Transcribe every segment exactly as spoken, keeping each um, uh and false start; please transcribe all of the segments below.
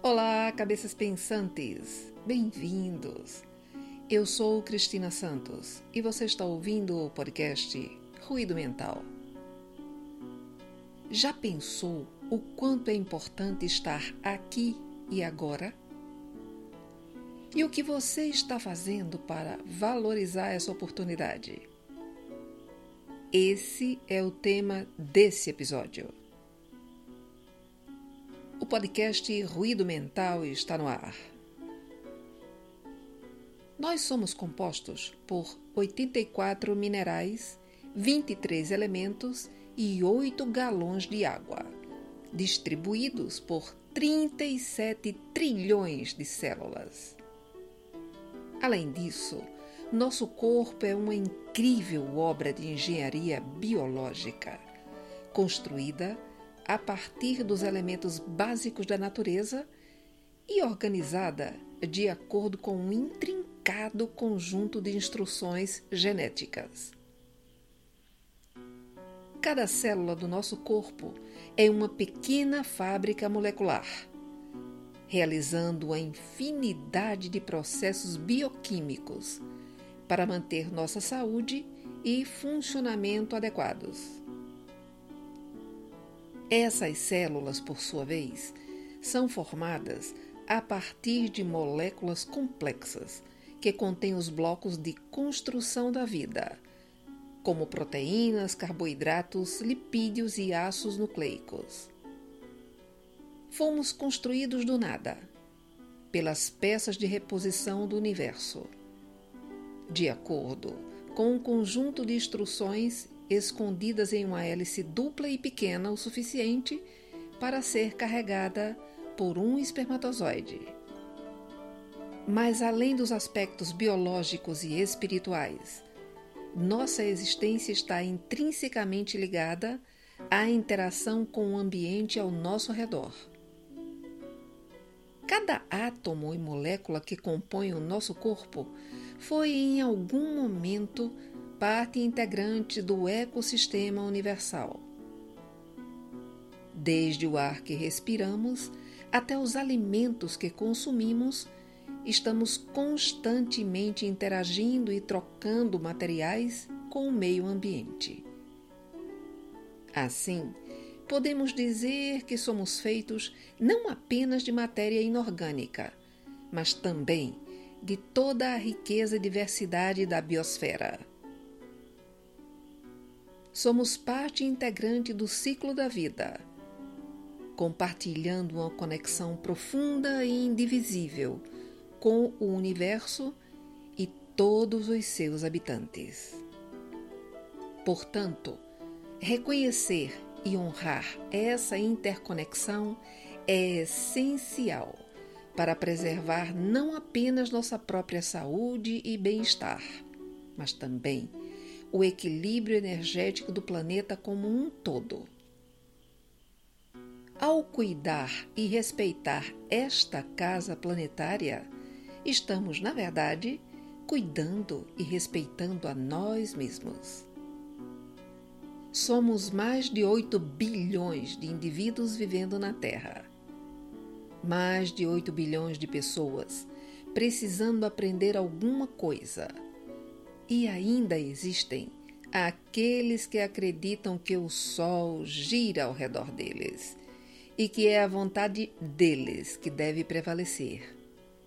Olá, cabeças pensantes! Bem-vindos! Eu sou Cristina Santos e você está ouvindo o podcast Ruído Mental. Já pensou o quanto é importante estar aqui e agora? E o que você está fazendo para valorizar essa oportunidade? Esse é o tema desse episódio. O podcast Ruído Mental está no ar. Nós somos compostos por oitenta e quatro minerais, vinte e três elementos e oito galões de água, distribuídos por trinta e sete trilhões de células. Além disso, nosso corpo é uma incrível obra de engenharia biológica, construída a partir dos elementos básicos da natureza e organizada de acordo com um intrincado conjunto de instruções genéticas. Cada célula do nosso corpo é uma pequena fábrica molecular, realizando uma infinidade de processos bioquímicos para manter nossa saúde e funcionamento adequados. Essas células, por sua vez, são formadas a partir de moléculas complexas que contêm os blocos de construção da vida, como proteínas, carboidratos, lipídios e ácidos nucleicos. Fomos construídos do nada, pelas peças de reposição do universo, de acordo com um conjunto de instruções escondidas em uma hélice dupla e pequena o suficiente para ser carregada por um espermatozoide. Mas além dos aspectos biológicos e espirituais, nossa existência está intrinsecamente ligada à interação com o ambiente ao nosso redor. Cada átomo e molécula que compõem o nosso corpo foi em algum momento parte integrante do ecossistema universal. Desde o ar que respiramos até os alimentos que consumimos, estamos constantemente interagindo e trocando materiais com o meio ambiente. Assim, podemos dizer que somos feitos não apenas de matéria inorgânica, mas também de toda a riqueza e diversidade da biosfera. Somos parte integrante do ciclo da vida, compartilhando uma conexão profunda e indivisível com o universo e todos os seus habitantes. Portanto, reconhecer e honrar essa interconexão é essencial para preservar não apenas nossa própria saúde e bem-estar, mas também o equilíbrio energético do planeta como um todo. Ao cuidar e respeitar esta casa planetária, estamos, na verdade, cuidando e respeitando a nós mesmos. Somos mais de oito bilhões de indivíduos vivendo na Terra. Mais de oito bilhões de pessoas precisando aprender alguma coisa. E ainda existem aqueles que acreditam que o Sol gira ao redor deles e que é a vontade deles que deve prevalecer.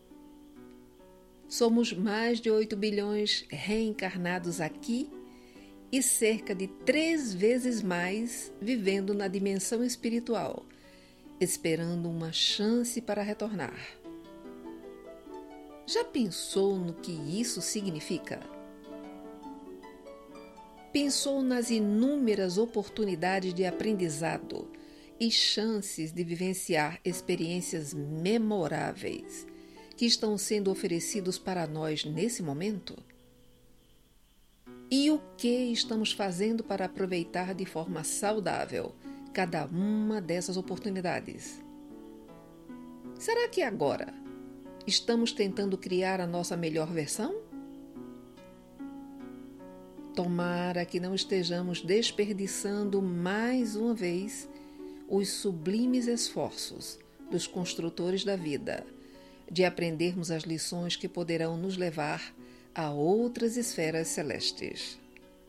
Somos mais de oito bilhões reencarnados aqui e cerca de três vezes mais vivendo na dimensão espiritual, esperando uma chance para retornar. Já pensou no que isso significa? Pensou nas inúmeras oportunidades de aprendizado e chances de vivenciar experiências memoráveis que estão sendo oferecidos para nós nesse momento? E o que estamos fazendo para aproveitar de forma saudável cada uma dessas oportunidades? Será que agora estamos tentando criar a nossa melhor versão? Tomara que não estejamos desperdiçando mais uma vez os sublimes esforços dos construtores da vida, de aprendermos as lições que poderão nos levar a outras esferas celestes.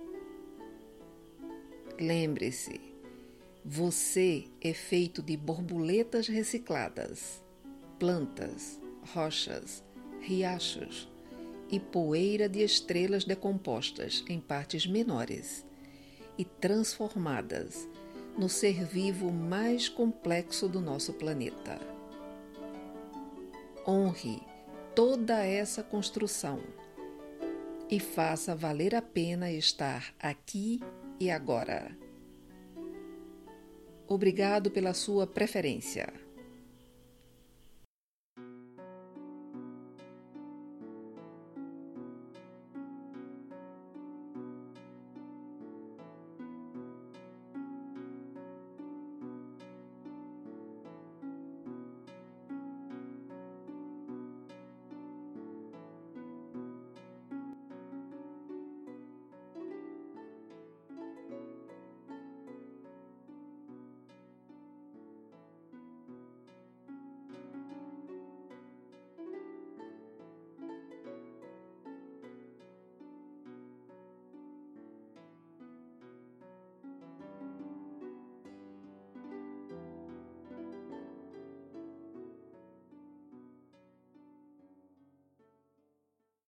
Lembre-se, você é feito de borboletas recicladas, plantas, rochas, riachos e poeira de estrelas decompostas em partes menores e transformadas no ser vivo mais complexo do nosso planeta. Honre toda essa construção e faça valer a pena estar aqui e agora. Obrigado pela sua preferência.